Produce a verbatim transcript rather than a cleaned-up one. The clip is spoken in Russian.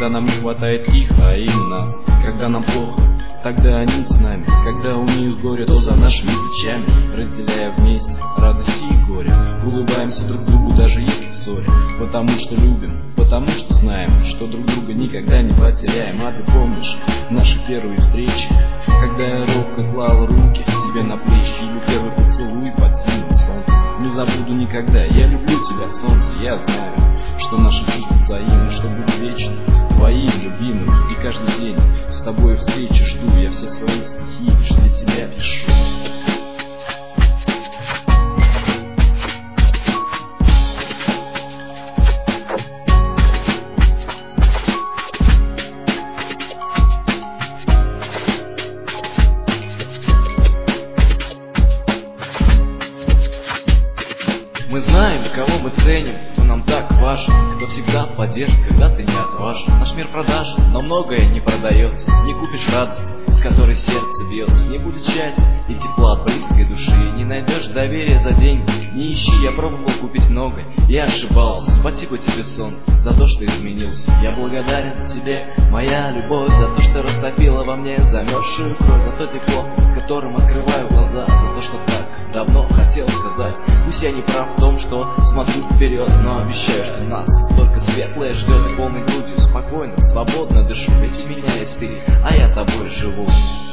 Когда нам не хватает их, а им нас. Когда нам плохо, тогда они с нами. Когда у них горе, то за нашими плечами. Разделяя вместе радости и горе, улыбаемся друг другу, даже если в ссоре. Потому что любим, потому что знаем, что друг друга никогда не потеряем. А ты помнишь наши первые встречи, когда я робко клал руки тебе на плечи, или первый поцелуй под зимним солнцем? Не забуду никогда, я люблю тебя, солнце. Я знаю, что наши чувства взаимны, что будет вечно твоим любимым. И каждый день с тобой встречи жду. Я все свои стихи лишь для тебя пишу. Мы знаем, кого мы ценим, кто нам так важен, кто всегда поддержит, когда ты не отважен. Наш мир продажен, но многое не продается. Не купишь радость, с которой сердце бьется. Не будет счастья и тепла от близкой души. Не найдешь доверия за деньги, не ищи. Я пробовал купить много, я ошибался. Спасибо тебе, солнце, за то, что изменился. Я благодарен тебе, моя любовь, за то, что растопила во мне замерзшую кровь. За то тепло, с которым открываю глаза. За то, что так давно хотел сказать. Пусть я не прав в том, что смотрю вперед, но обещаю, что нас только светлое ждет. И полной грудью спокойно, свободно дышу. Ведь у меня есть ты, а я тобой живу.